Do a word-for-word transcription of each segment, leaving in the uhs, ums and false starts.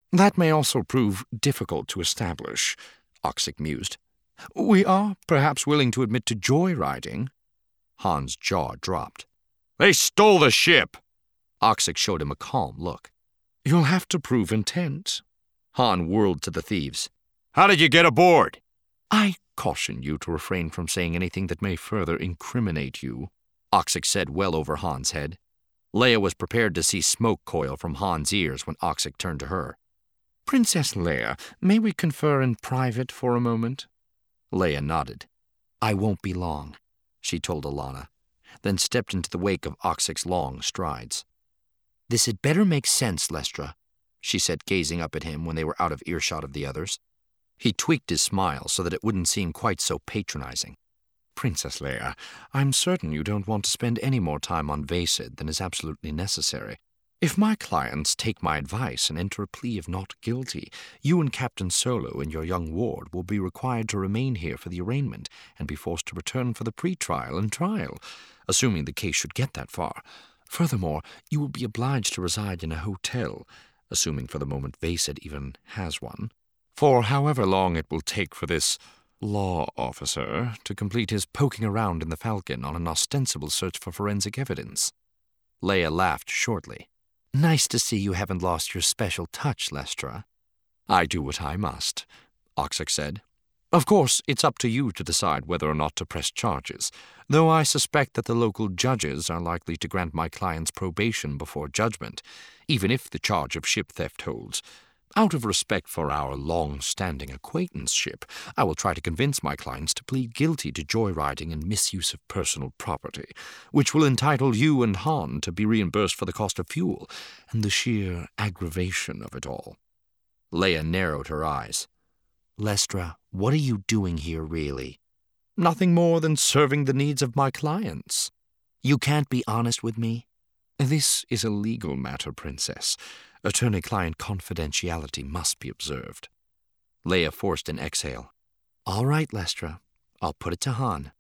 That may also prove difficult to establish, Oxig mused. We are perhaps willing to admit to joyriding. Han's jaw dropped. They stole the ship! Oxig showed him a calm look. You'll have to prove intent. Han whirled to the thieves. How did you get aboard? I caution you to refrain from saying anything that may further incriminate you, Oxig said well over Han's head. Leia was prepared to see smoke coil from Han's ears when Oxig turned to her. Princess Leia, may we confer in private for a moment? Leia nodded. I won't be long, she told Allana, then stepped into the wake of Oxig's long strides. This had better make sense, Lestra, she said, gazing up at him when they were out of earshot of the others. He tweaked his smile so that it wouldn't seem quite so patronizing. Princess Leia, I'm certain you don't want to spend any more time on Vasid than is absolutely necessary. If my clients take my advice and enter a plea of not guilty, you and Captain Solo and your young ward will be required to remain here for the arraignment and be forced to return for the pre-trial and trial, assuming the case should get that far. Furthermore, you will be obliged to reside in a hotel, assuming for the moment Vasid even has one, for however long it will take for this law officer to complete his poking around in the Falcon on an ostensible search for forensic evidence. Leia laughed shortly. Nice to see you haven't lost your special touch, Lestra. I do what I must, Oxig said. Of course, it's up to you to decide whether or not to press charges, though I suspect that the local judges are likely to grant my client's probation before judgment, even if the charge of ship theft holds. Out of respect for our long-standing acquaintanceship, I will try to convince my clients to plead guilty to joyriding and misuse of personal property, which will entitle you and Han to be reimbursed for the cost of fuel and the sheer aggravation of it all. Leia narrowed her eyes. Lestra, what are you doing here, really? Nothing more than serving the needs of my clients. You can't be honest with me? This is a legal matter, Princess. Attorney-client confidentiality must be observed. Leia forced an exhale. All right, Lestra. I'll put it to Han.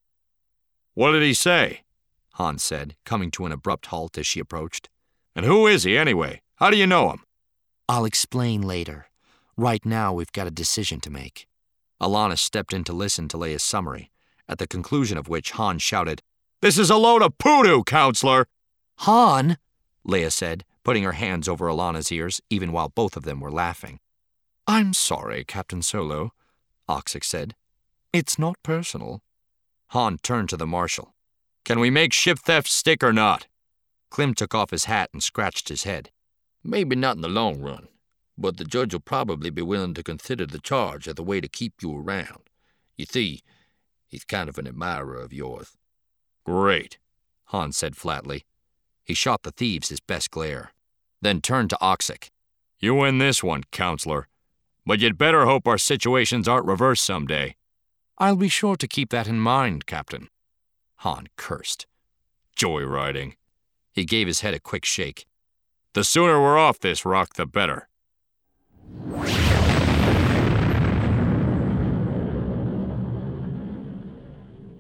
What did he say? Han said, coming to an abrupt halt as she approached. And who is he, anyway? How do you know him? I'll explain later. Right now, we've got a decision to make. Allana stepped in to listen to Leia's summary, at the conclusion of which Han shouted, This is a load of poodoo, Counselor! Han, Leia said, putting her hands over Allana's ears, even while both of them were laughing. I'm sorry, Captain Solo, Oxig said. It's not personal. Han turned to the Marshal. Can we make ship theft stick or not? Klim took off his hat and scratched his head. Maybe not in the long run, but the judge will probably be willing to consider the charge as a way to keep you around. You see, he's kind of an admirer of yours. Great, Han said flatly. He shot the thieves his best glare, then turned to Oxig. You win this one, Counselor, but you'd better hope our situations aren't reversed someday. I'll be sure to keep that in mind, Captain. Han cursed. Joyriding. He gave his head a quick shake. The sooner we're off this rock, the better.